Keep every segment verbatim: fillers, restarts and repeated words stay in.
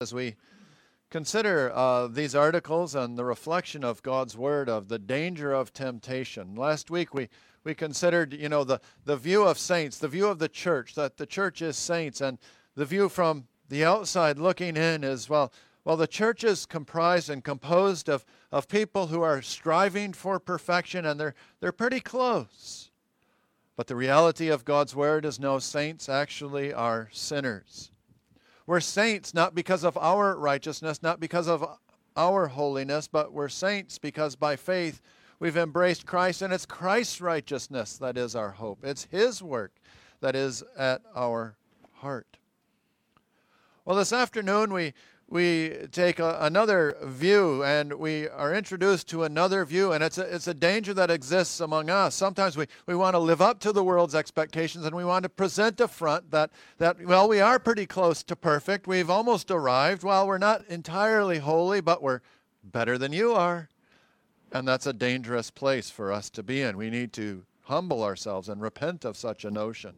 As we consider uh, these articles and the reflection of God's Word of the danger of temptation. Last week we, we considered, you know, the, the view of saints, the view of the church, that the church is saints, and the view from the outside looking in is, well, well, the church is comprised and composed of, of people who are striving for perfection, and they're, they're pretty close. But the reality of God's Word is no, saints actually are sinners. We're saints not because of our righteousness, not because of our holiness, but we're saints because by faith we've embraced Christ, and it's Christ's righteousness that is our hope. It's His work that is at our heart. Well, this afternoon we we take a, another view, and we are introduced to another view, and it's a, it's a danger that exists among us. Sometimes we, we want to live up to the world's expectations, and we want to present a front that, that, well, we are pretty close to perfect. We've almost arrived. Well, we're not entirely holy, but we're better than you are. And that's a dangerous place for us to be in. We need to humble ourselves and repent of such a notion.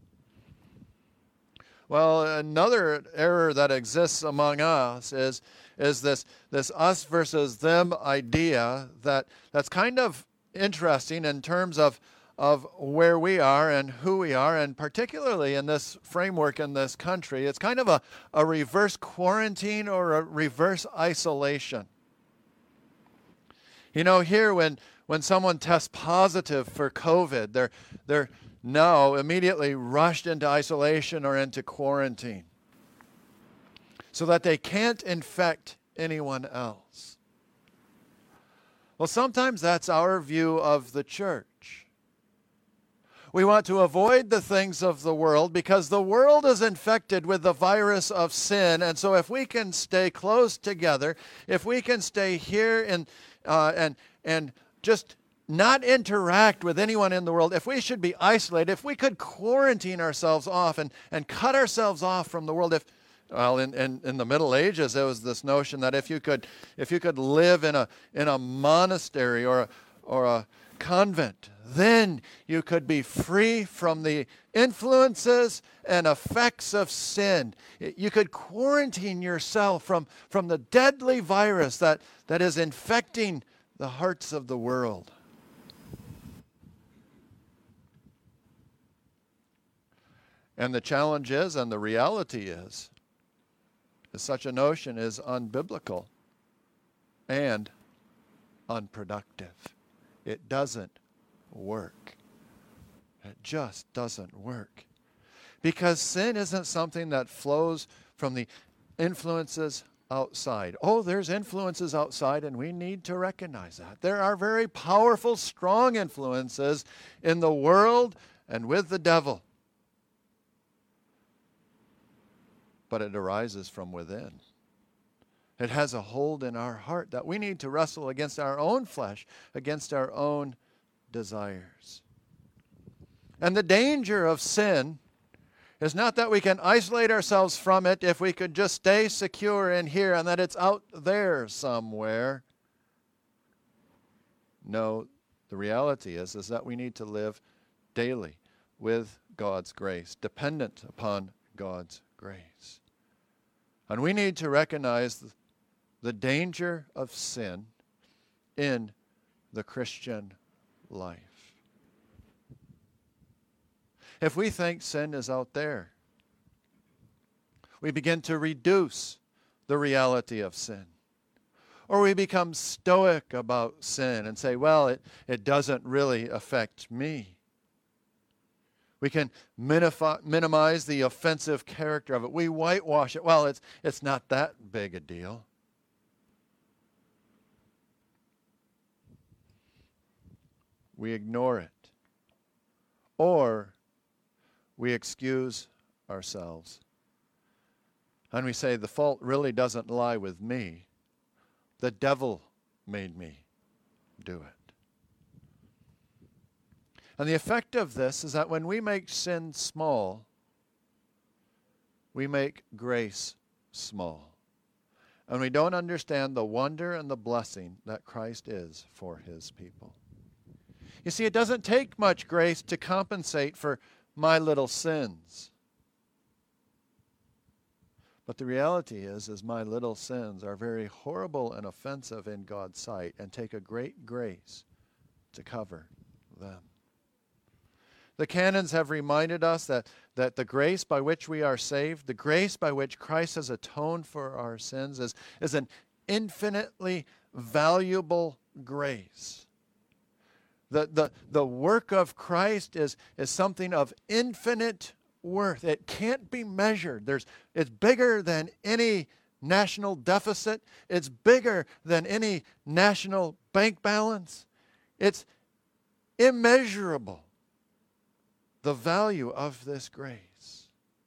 Well, another error that exists among us is, is this, this us versus them idea that, that's kind of interesting in terms of, of where we are and who we are, and particularly in this framework in this country. It's kind of a, a reverse quarantine or a reverse isolation. You know, here when, when someone tests positive for COVID, they're, they're now immediately rushed into isolation or into quarantine so that they can't infect anyone else. Well, sometimes that's our view of the church. We want to avoid the things of the world because the world is infected with the virus of sin, and so if we can stay close together, if we can stay here and uh, and and just not interact with anyone in the world, if we should be isolated, if we could quarantine ourselves off and, and cut ourselves off from the world, if well, in, in, in the Middle Ages, there was this notion that if you could if you could live in a in a monastery or a, or a convent, then you could be free from the influences and effects of sin. You could quarantine yourself from, from the deadly virus that, that is infecting the hearts of the world. And the challenge is, and the reality is, is such a notion is unbiblical and unproductive. It doesn't work. It just doesn't work. Because sin isn't something that flows from the influences outside. Oh, there's influences outside, and we need to recognize that. There are very powerful, strong influences in the world and with the devil. But it arises from within. It has a hold in our heart that we need to wrestle against our own flesh, against our own desires. And the danger of sin is not that we can isolate ourselves from it if we could just stay secure in here and that it's out there somewhere. No, the reality is, is that we need to live daily with God's grace, dependent upon God's grace. And we need to recognize the danger of sin in the Christian life. If we think sin is out there, we begin to reduce the reality of sin. Or we become stoic about sin and say, well, it, it doesn't really affect me. We can minify, minimize the offensive character of it. We whitewash it. Well, it's, it's not that big a deal. We ignore it. Or we excuse ourselves. And we say, the fault really doesn't lie with me. The devil made me do it. And the effect of this is that when we make sin small, we make grace small. And we don't understand the wonder and the blessing that Christ is for His people. You see, it doesn't take much grace to compensate for my little sins. But the reality is, is my little sins are very horrible and offensive in God's sight and take a great grace to cover them. The canons have reminded us that, that the grace by which we are saved, the grace by which Christ has atoned for our sins is, is an infinitely valuable grace. The, the, the work of Christ is, is something of infinite worth. It can't be measured. There's, it's bigger than any national deficit. It's bigger than any national bank balance. It's immeasurable, the value of this grace.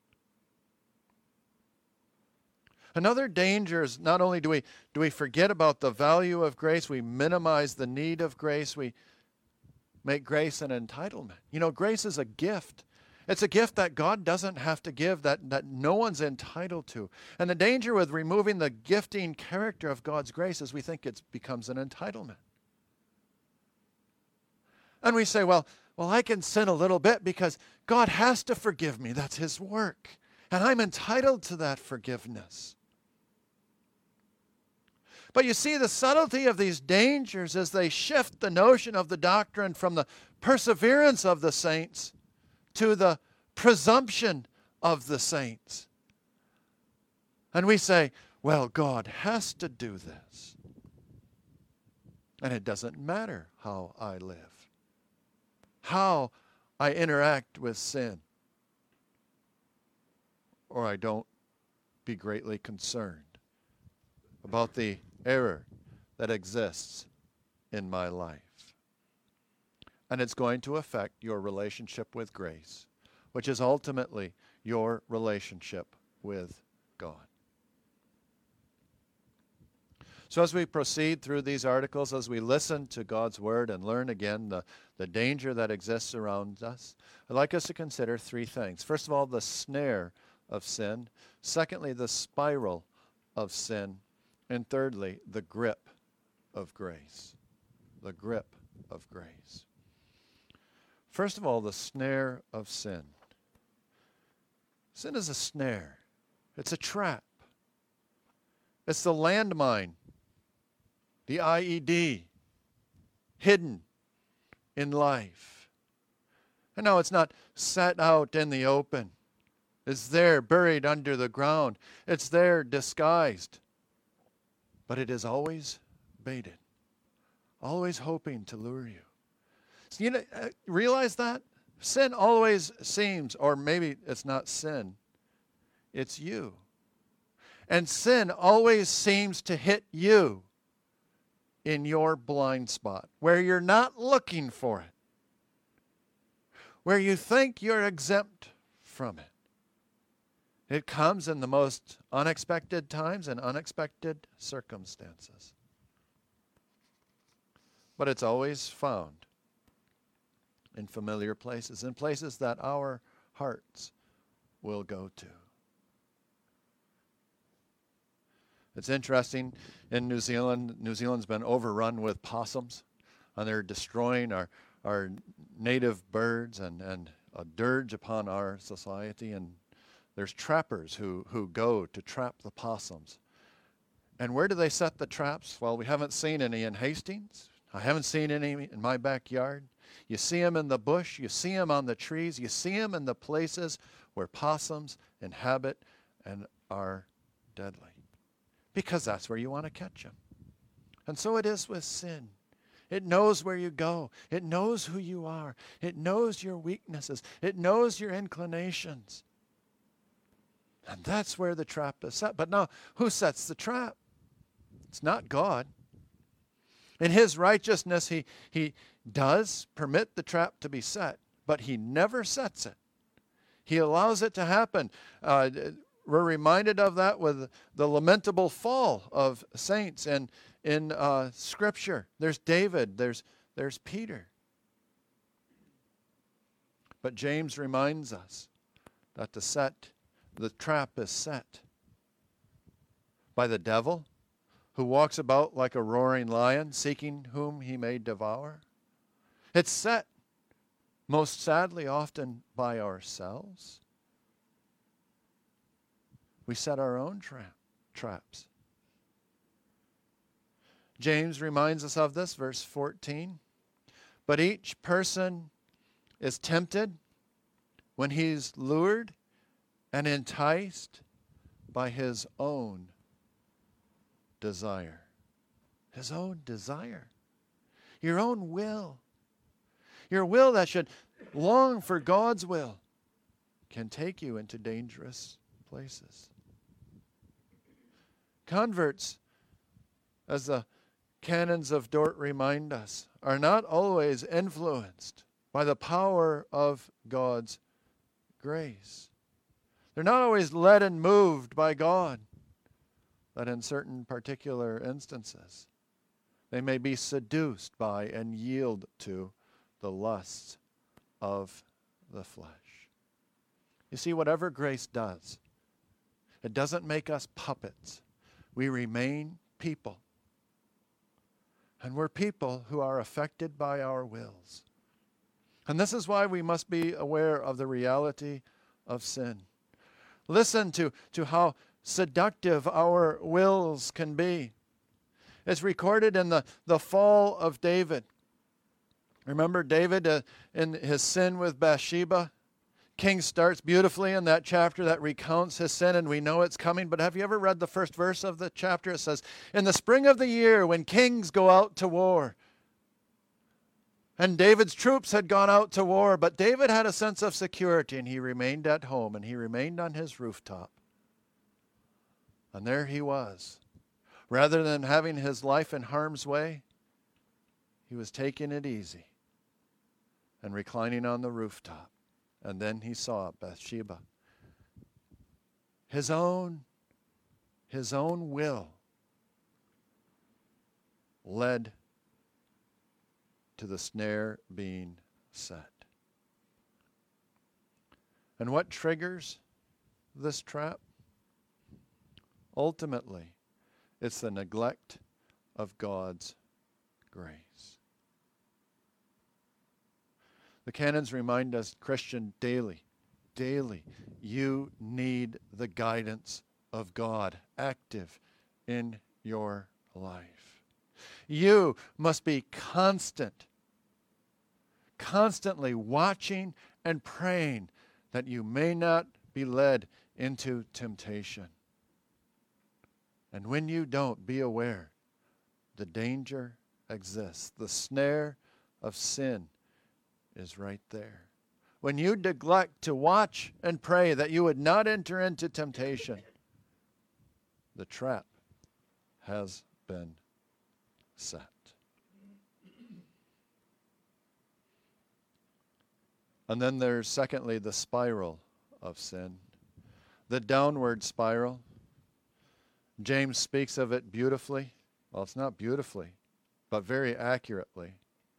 Another danger is not only do we, do we forget about the value of grace, we minimize the need of grace, we make grace an entitlement. You know, grace is a gift. It's a gift that God doesn't have to give, that, that no one's entitled to. And the danger with removing the gifting character of God's grace is we think it becomes an entitlement. And we say, well, well, I can sin a little bit because God has to forgive me. That's His work. And I'm entitled to that forgiveness. But you see, the subtlety of these dangers is they shift the notion of the doctrine from the perseverance of the saints to the presumption of the saints. And we say, well, God has to do this. And it doesn't matter how I live, how I interact with sin, or I don't be greatly concerned about the error that exists in my life. And it's going to affect your relationship with grace, which is ultimately your relationship with God. So as we proceed through these articles, as we listen to God's Word and learn again the, the danger that exists around us, I'd like us to consider three things. First of all, the snare of sin. Secondly, the spiral of sin. And thirdly, the grip of grace. The grip of grace. First of all, the snare of sin. Sin is a snare. It's a trap. It's the landmine, the I E D, hidden in life. And no, it's not set out in the open. It's there buried under the ground. It's there disguised. But it is always baited, always hoping to lure you. So you know, realize that? Sin always seems, or maybe it's not sin, it's you. And sin always seems to hit you in your blind spot, where you're not looking for it, where you think you're exempt from it. It comes in the most unexpected times and unexpected circumstances. But it's always found in familiar places, in places that our hearts will go to. It's interesting, in New Zealand, New Zealand's been overrun with possums, and they're destroying our, our native birds and, and a dirge upon our society. And there's trappers who, who go to trap the possums. And where do they set the traps? Well, we haven't seen any in Hastings. I haven't seen any in my backyard. You see them in the bush. You see them on the trees. You see them in the places where possums inhabit and are deadly. Because that's where you want to catch them. And so it is with sin. It knows where you go. It knows who you are. It knows your weaknesses. It knows your inclinations. And that's where the trap is set. But now, who sets the trap? It's not God. In His righteousness, He, he does permit the trap to be set, but He never sets it. He allows it to happen. Uh, we're reminded of that with the lamentable fall of saints in, in uh, Scripture. There's David. There's, there's Peter. But James reminds us that the set The trap is set by the devil, who walks about like a roaring lion, seeking whom he may devour. It's set, most sadly, often by ourselves. We set our own trap, traps. James reminds us of this, verse fourteen. But each person is tempted when he's lured and enticed by his own desire. His own desire. Your own will. Your will that should long for God's will can take you into dangerous places. Converts, as the canons of Dort remind us, are not always influenced by the power of God's grace. They're not always led and moved by God, but in certain particular instances, they may be seduced by and yield to the lusts of the flesh. You see, whatever grace does, it doesn't make us puppets. We remain people. And we're people who are affected by our wills. And this is why we must be aware of the reality of sin. Listen to, to how seductive our wills can be. It's recorded in the, the fall of David. Remember David uh, in his sin with Bathsheba? King starts beautifully in that chapter that recounts his sin, and we know it's coming. But have you ever read the first verse of the chapter? It says, in the spring of the year when kings go out to war. And David's troops had gone out to war, but David had a sense of security, and he remained at home, and he remained on his rooftop. And there he was. Rather than having his life in harm's way, he was taking it easy and reclining on the rooftop. And then he saw Bathsheba. His own, his own will led to the snare being set. And what triggers this trap? Ultimately, it's the neglect of God's grace. The canons remind us, Christian, daily, daily, you need the guidance of God active in your life. You must be constant, constantly watching and praying that you may not be led into temptation. And when you don't, be aware the danger exists. The snare of sin is right there. When you neglect to watch and pray that you would not enter into temptation, the trap has been set. And then there's, secondly, the spiral of sin, the downward spiral. James speaks of it beautifully. Well, it's not beautifully, but very accurately.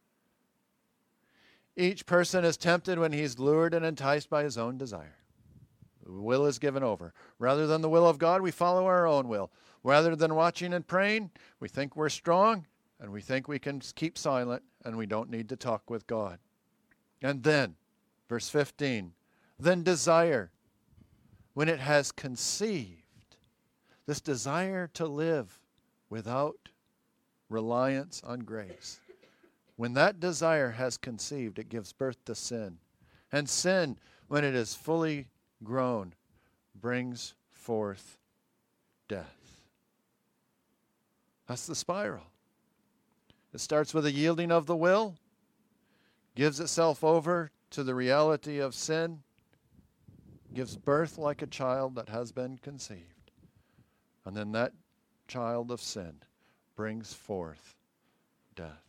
Each person is tempted when he's lured and enticed by his own desire. The will is given over. Rather than the will of God, we follow our own will. Rather than watching and praying, we think we're strong, and we think we can keep silent, and we don't need to talk with God. And then, verse fifteen, then desire, when it has conceived, this desire to live without reliance on grace. When that desire has conceived, it gives birth to sin. And sin, when it is fully grown, brings forth death. That's the spiral. It starts with a yielding of the will, gives itself over to the reality of sin, gives birth like a child that has been conceived. And then that child of sin brings forth death.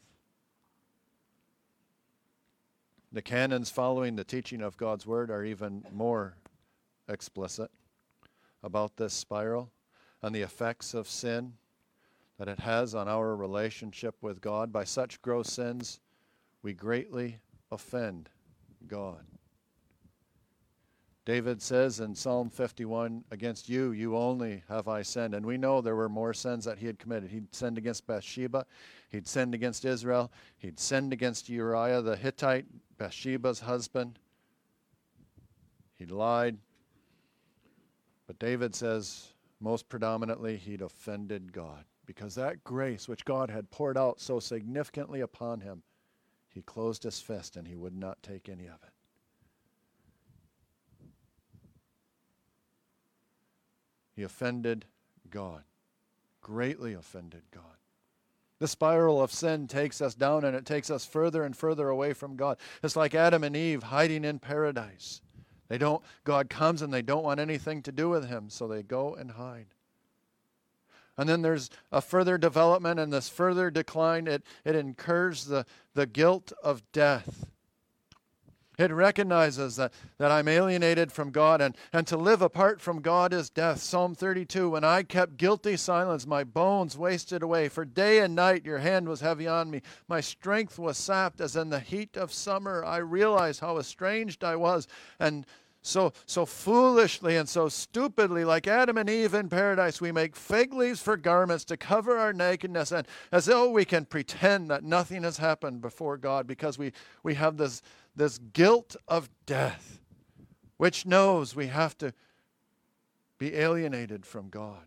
The canons following the teaching of God's Word are even more explicit about this spiral and the effects of sin that it has on our relationship with God. By such gross sins, we greatly offend God. David says in Psalm fifty-one, against you, you only have I sinned. And we know there were more sins that he had committed. He'd sinned against Bathsheba. He'd sinned against Israel. He'd sinned against Uriah the Hittite, Bathsheba's husband. He lied. But David says most predominantly he'd offended God, because that grace which God had poured out so significantly upon him, he closed his fist and he would not take any of it. He offended God, greatly offended God. The spiral of sin takes us down, and it takes us further and further away from God. It's like Adam and Eve hiding in paradise. They don't, God comes and they don't want anything to do with him, so they go and hide. And then there's a further development, and this further decline, it, it incurs the, the guilt of death. It recognizes that, that I'm alienated from God, and, and to live apart from God is death. Psalm thirty-two, when I kept guilty silence, my bones wasted away. For day and night your hand was heavy on me. My strength was sapped as in the heat of summer. I realized how estranged I was, and so, so foolishly and so stupidly, like Adam and Eve in paradise, we make fig leaves for garments to cover our nakedness, and as though we can pretend that nothing has happened before God, because we, we have this This guilt of death, which knows we have to be alienated from God.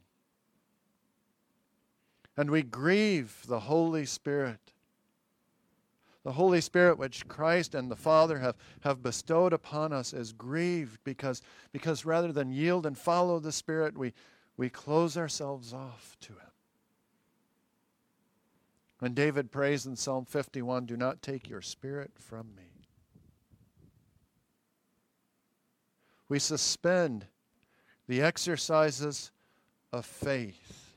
And we grieve the Holy Spirit. The Holy Spirit which Christ and the Father have, have bestowed upon us is grieved because, because rather than yield and follow the Spirit, we, we close ourselves off to Him. When David prays in Psalm fifty-one, do not take your Spirit from me. We suspend the exercises of faith.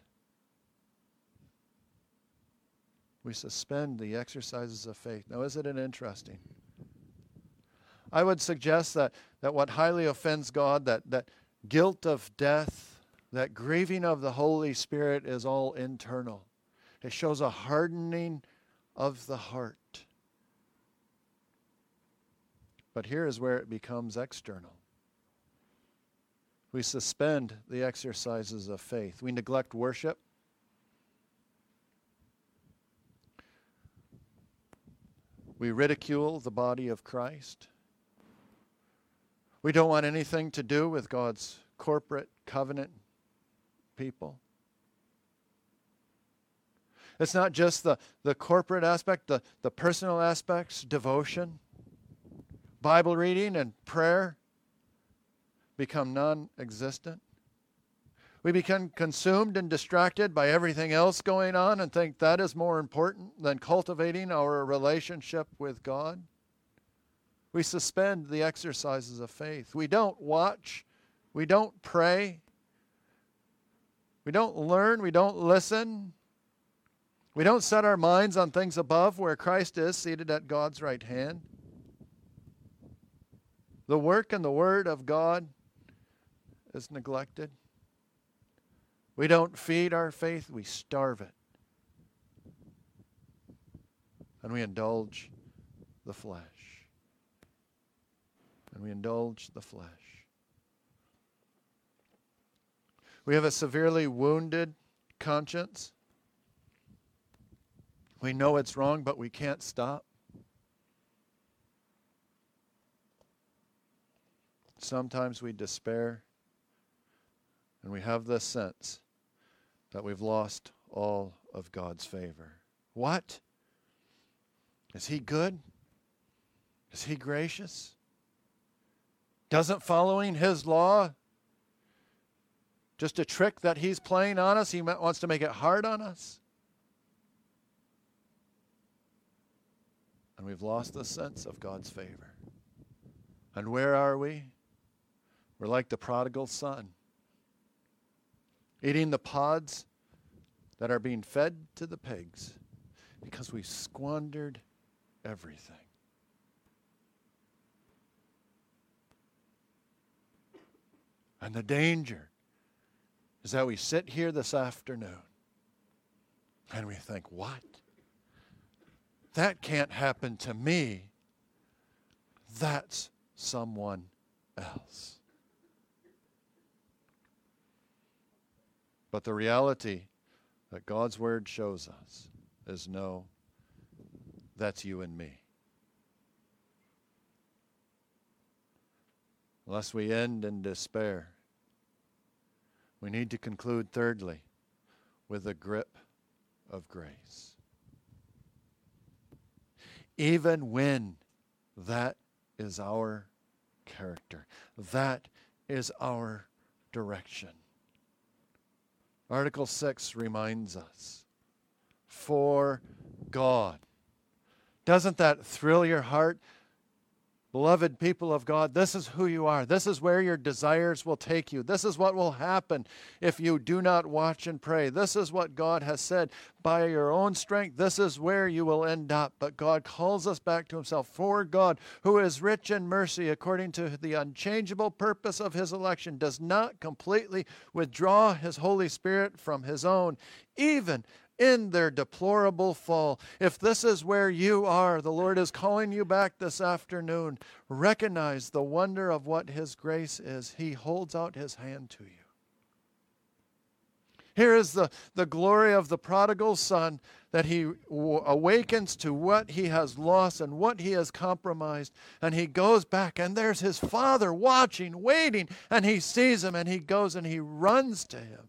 We suspend the exercises of faith. Now, isn't it interesting? I would suggest that, that what highly offends God, that, that guilt of death, that grieving of the Holy Spirit is all internal. It shows a hardening of the heart. But here is where it becomes external. We suspend the exercises of faith. We neglect worship. We ridicule the body of Christ. We don't want anything to do with God's corporate covenant people. It's not just the, the corporate aspect, the, the personal aspects, devotion, Bible reading, and prayer become non-existent. We become consumed and distracted by everything else going on and think that is more important than cultivating our relationship with God. We suspend the exercises of faith. We don't watch. We don't pray. We don't learn. We don't listen. We don't set our minds on things above where Christ is seated at God's right hand. The work and the word of God is neglected. We don't feed our faith, we starve it. And we indulge the flesh. And we indulge the flesh. We have a severely wounded conscience. We know it's wrong, but we can't stop. Sometimes we despair, and we have this sense that we've lost all of God's favor. What? Is He good? Is He gracious? Doesn't following His law just a trick that He's playing on us? He wants to make it hard on us? And we've lost the sense of God's favor. And where are we? We're like the prodigal son, eating the pods that are being fed to the pigs because we squandered everything. And the danger is that we sit here this afternoon and we think, what? That can't happen to me. That's someone else. But the reality that God's Word shows us is no, that's you and me. Unless we end in despair, We need to conclude, thirdly, with a grip of grace. Even when that is our character, that is our direction. Article six reminds us, for God. Doesn't that thrill your heart? Beloved people of God, this is who you are. This is where your desires will take you. This is what will happen if you do not watch and pray. This is what God has said. By your own strength, this is where you will end up. But God calls us back to himself. For God, who is rich in mercy, according to the unchangeable purpose of his election, does not completely withdraw his Holy Spirit from his own, even in their deplorable fall. If this is where you are, the Lord is calling you back this afternoon. Recognize the wonder of what his grace is. He holds out his hand to you. Here is the, the glory of the prodigal son, that he w- awakens to what he has lost and what he has compromised. And he goes back, and there's his father watching, waiting, and he sees him, and he goes and he runs to him.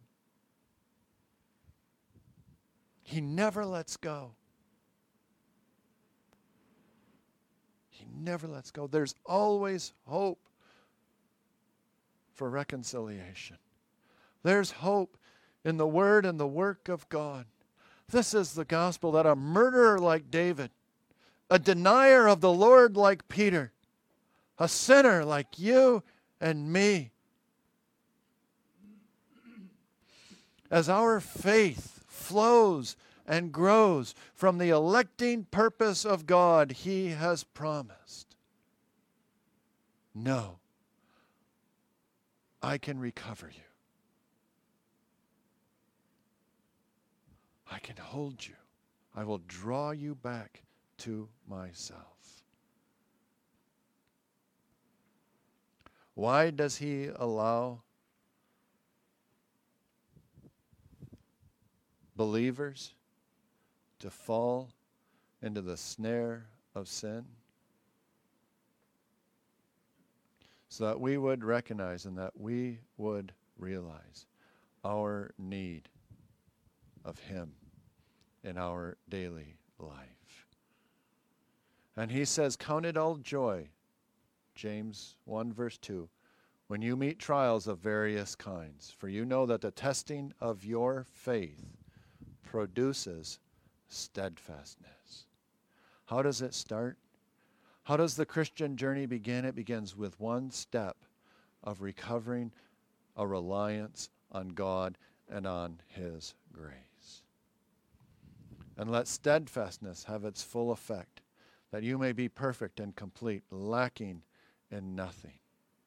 He never lets go. He never lets go. There's always hope for reconciliation. There's hope in the word and the work of God. This is the gospel, that a murderer like David, a denier of the Lord like Peter, a sinner like you and me, as our faith flows and grows from the electing purpose of God, he has promised, no, I can recover you. I can hold you. I will draw you back to myself. Why does he allow believers to fall into the snare of sin? So that we would recognize and that we would realize our need of him in our daily life. And he says, count it all joy, James one verse two, when you meet trials of various kinds, for you know that the testing of your faith produces steadfastness. How does it start? How does the Christian journey begin? It begins with one step of recovering a reliance on God and on his grace. And let steadfastness have its full effect, that you may be perfect and complete, lacking in nothing.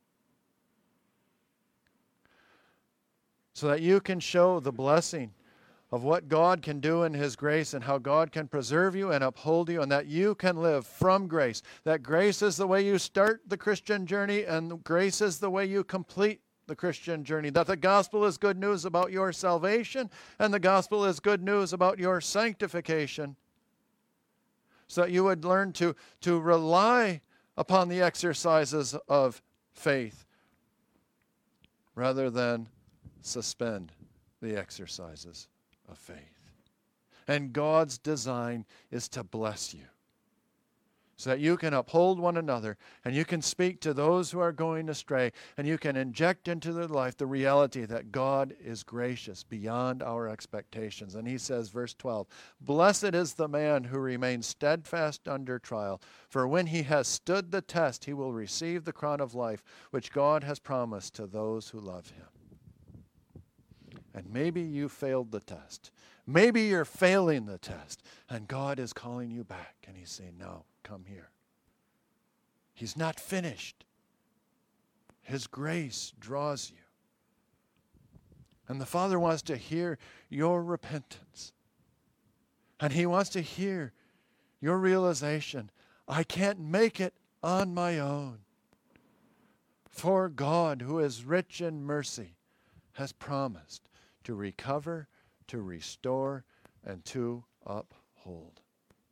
So that you can show the blessing of what God can do in his grace and how God can preserve you and uphold you, and that you can live from grace. That grace is the way you start the Christian journey, and grace is the way you complete the Christian journey. That the gospel is good news about your salvation, and the gospel is good news about your sanctification. So that you would learn to, to rely upon the exercises of faith rather than suspend the exercises of faith. And God's design is to bless you, so that you can uphold one another, and you can speak to those who are going astray, and you can inject into their life the reality that God is gracious beyond our expectations. And he says, verse twelve, blessed is the man who remains steadfast under trial, for when he has stood the test, he will receive the crown of life, which God has promised to those who love him. And maybe you failed the test. Maybe you're failing the test, and God is calling you back, and he's saying, no, come here. He's not finished. His grace draws you. And the Father wants to hear your repentance. And he wants to hear your realization, I can't make it on my own. For God, who is rich in mercy, has promised to recover, to restore, and to uphold.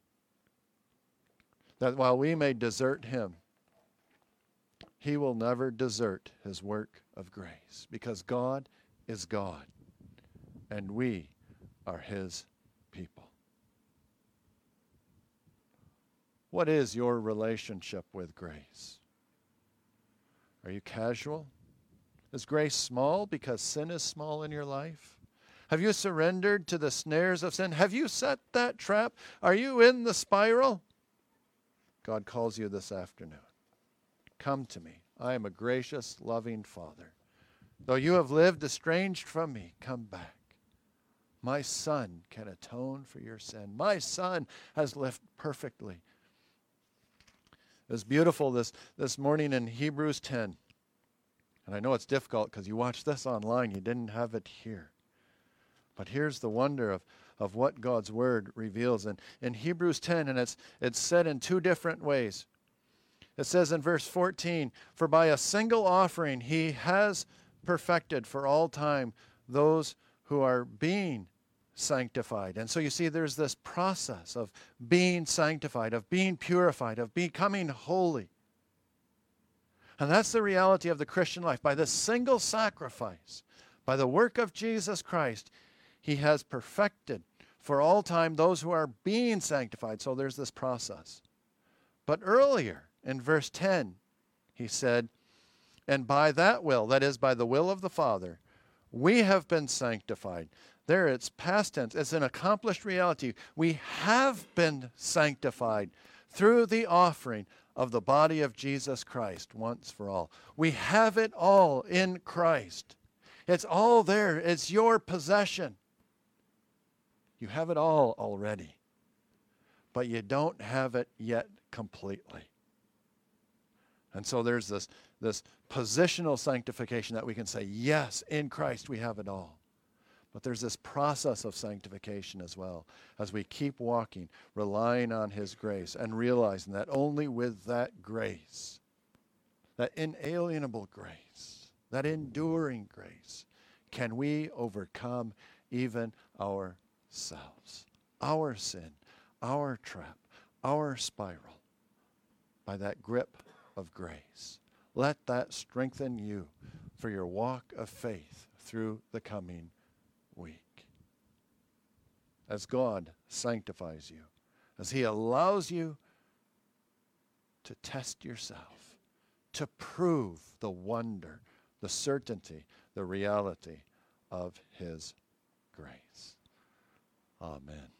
That while we may desert him, he will never desert his work of grace, because God is God, and we are his people. What is your relationship with grace? Are you casual? Is grace small because sin is small in your life? Have you surrendered to the snares of sin? Have you set that trap? Are you in the spiral? God calls you this afternoon. Come to me. I am a gracious, loving Father. Though you have lived estranged from me, come back. My Son can atone for your sin. My Son has lived perfectly. It was beautiful this, this morning in Hebrews ten. And I know it's difficult because you watched this online. You didn't have it here. But here's the wonder of, of what God's Word reveals. And in Hebrews ten, and it's, it's said in two different ways. It says in verse fourteen, for by a single offering he has perfected for all time those who are being sanctified. And so you see there's this process of being sanctified, of being purified, of becoming holy. And that's the reality of the Christian life. By this single sacrifice, by the work of Jesus Christ, he has perfected for all time those who are being sanctified. So there's this process. But earlier in verse ten, he said, and by that will, that is by the will of the Father, we have been sanctified. There it's past tense. It's an accomplished reality. We have been sanctified through the offering of the body of Jesus Christ once for all. We have it all in Christ. It's all there. It's your possession. You have it all already. But you don't have it yet completely. And so there's this, this positional sanctification that we can say, yes, in Christ we have it all. But there's this process of sanctification as well, as we keep walking, relying on his grace, and realizing that only with that grace, that inalienable grace, that enduring grace, can we overcome even ourselves, our sin, our trap, our spiral, by that grip of grace. Let that strengthen you for your walk of faith through the coming week. As God sanctifies you, as he allows you to test yourself, to prove the wonder, the certainty, the reality of his grace. Amen.